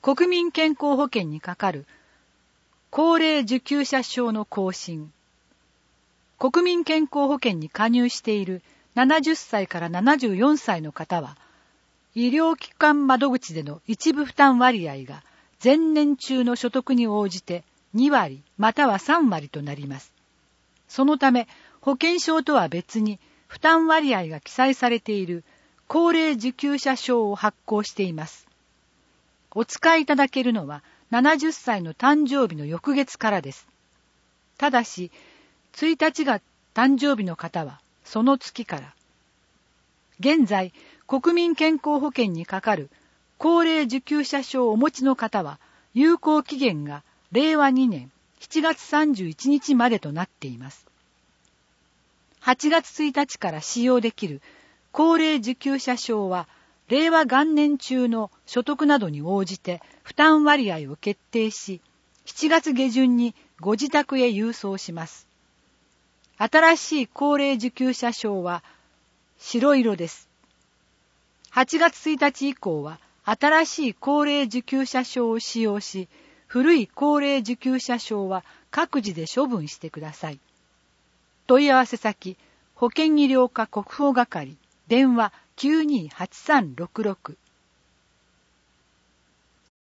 国民健康保険にかかる高齢受給者証の更新。国民健康保険に加入している70歳から74歳の方は、医療機関窓口での一部負担割合が前年中の所得に応じて2割または3割となります。そのため、保険証とは別に負担割合が記載されている高齢受給者証を発行しています。お使いいただけるのは70歳の誕生日の翌月からです。ただし、1日が誕生日の方はその月から。現在、国民健康保険にかかる高齢受給者証をお持ちの方は、有効期限が令和2年7月31日までとなっています。8月1日から使用できる高齢受給者証は、令和元年中の所得などに応じて負担割合を決定し、7月下旬にご自宅へ郵送します。新しい高齢受給者証は白色です。8月1日以降は新しい高齢受給者証を使用し、古い高齢受給者証は各自で処分してください。問い合わせ先、保険医療課国保係、電話928366